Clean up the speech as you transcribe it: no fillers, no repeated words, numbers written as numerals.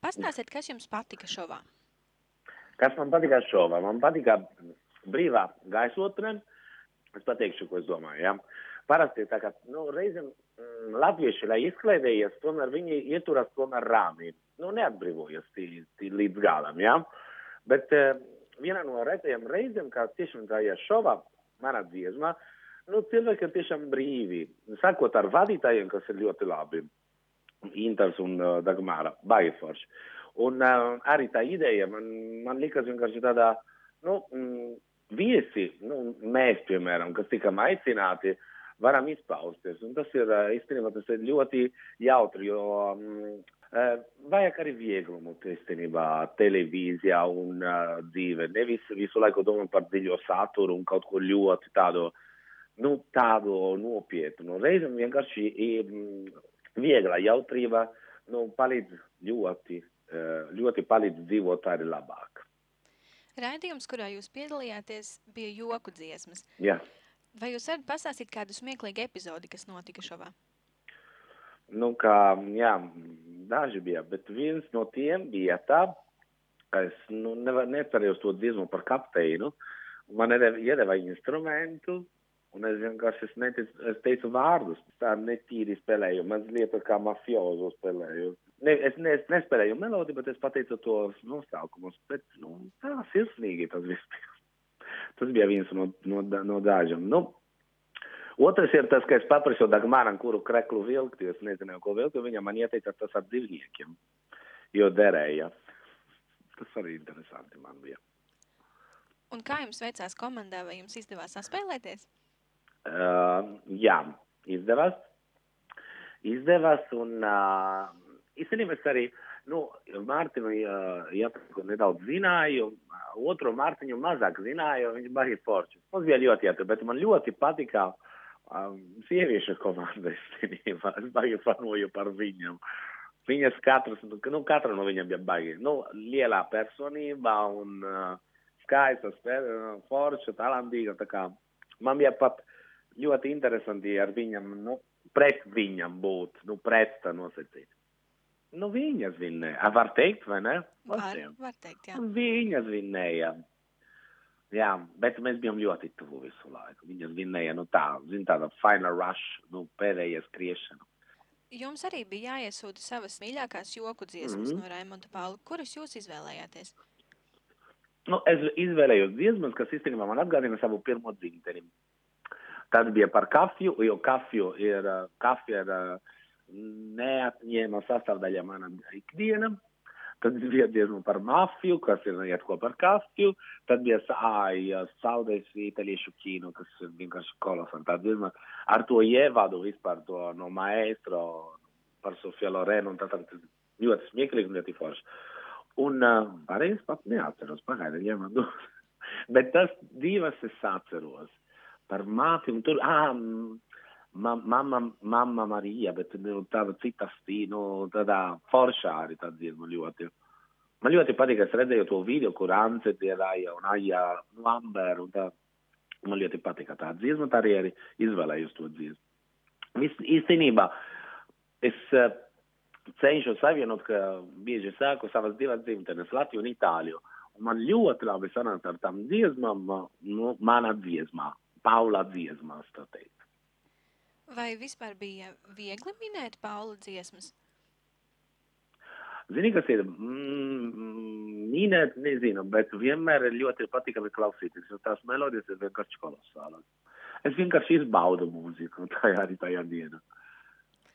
pastāstiet, kas jums patika šovā? Kas man patika šovā? Man patika brīvā gaisotne. Es pateikšu, ko es domāju. Ja? Parasti tā kā reizēm latvieši, lai izklaidējies, tomēr viņi ieturas tomēr rāmī. Neatbrīvojas līdz galam. Ja? Bet viena no retajām reizēm, kā tiešām tajā šovā, manā dziesmā, cilvēki ir tiešām brīvi. Sakot ar vadītājiem, kas ir ļoti labi. Inters un Dagmāra, baigi forši. Un arī tā ideja man likas vienkārši tādā, viesi, mēs, piemēram, kas tikam aicināti, varam izpausties. Un tas ir, īstenībā, tas ir ļoti jautri, jo vajag arī vieglumu, īstenībā, televīzijā un dzīve. Nevis visu laiku domā par dziļo saturu un kaut ko ļoti tādu nopietnu. Reizēm vienkārši viegla jautrība palīdz ļoti palīdz dzīvot arī labāk. Raidījums, kurā jūs piedalījāties, bija joku dziesmas. Jā. Vai jūs varat pastāstīt kādu smieklīgu epizodi, kas notika šovā? Daži bija, bet viens no tiem bija tā, ka es necerējos to dziesmu par kapteinu. Man iedeva instrumentu. Un es vienkārši es teicu vārdus, tā netīri spēlēju, mazliet kā mafiozo spēlēju. Es nespēlēju melodiju, bet es pateicu tos nosaukumus, bet tā sirsnīgi tas viss bija. Tas bija viens no dažiem. Otrs ir tas, ka es paprasu Dagmaram, kuru kreklu vilkt, jo es nezināju, ko vilkt, jo viņa man ieteica tas ar dzīvniekiem, jo derēja. Tas arī interesanti man bija. Un kā jums veicās komandā, vai jums izdevās saspēlēties? Jā, izdevās un īstenībā es arī Mārtiņu nedaudz zināju, otru Mārtiņu mazāk zināju, viņš baigi foršs. Mums bija ļoti jātur, bet man ļoti patika sieviešu komanda īstenībā. Es baigi fanoju par viņam. Viņas katra no viņam bija baigi. Lielā personība un skaista, forša, talantīga. Tā kā man bija pat ļoti interesanti ar viņam, pret viņam būt, pretstā nosacīt. Viņas vinnēja. Var teikt, vai ne? Var teikt, jā. Viņas vinnēja. Jā, bet mēs bijām ļoti tuvu visu laiku. Viņas vinnēja, tāda final rush, pēdējā skriešana. Jums arī bija jāiesūta savas mīļākās joku dziesmas no Raimonda Paula. Kuras jūs izvēlējāties? Es izvēlējos dziesmas, kas īstenībā man atgādina savu pirmo dzimteni. Tad bija par kafiju, jo kafija ir neatņēma sastāvdaļa mana ikdiena. Tad bija dziesma par mafiju, kas ir iet kopā ar kafiju. Tad bija saldēs italiešu kino, kas ir vienkārši kolosāli. Tā dziesma ar to ievadu vispār to no maestro par Sofia Loren un tā ļoti smieklīgi un ļoti forši. Un pārējais pat neatceros, pagaidi, ņemam. Bet tas divas es atceros. Par māti, un tur, mamma Marija, bet tāda cita tādā foršā arī tā dziesma ļoti. Man ļoti patīk, es redzēju to video, kur Ance dziedāja un Aija Lamber, un tā. Man ļoti patīk tā dziesma, tā arī izvēlējos to dziesmu. Īstenībā, es cenšos savienot, ka bieži sāku savas divas dzimtenes, Latviju un Itāliju. Un man ļoti labi sanāca ar tām dziesmām, mana dziesmā. Paula dziesmās, tā teikt. Vai vispār bija viegli minēt Paula dziesmas? Zini, kas ir? Minēt, nezinu, bet vienmēr ir ļoti patīkami klausīties, jo tās melodijas ir vienkārši kolosālas. Es vienkārši izbaudu mūziku tajā dienā.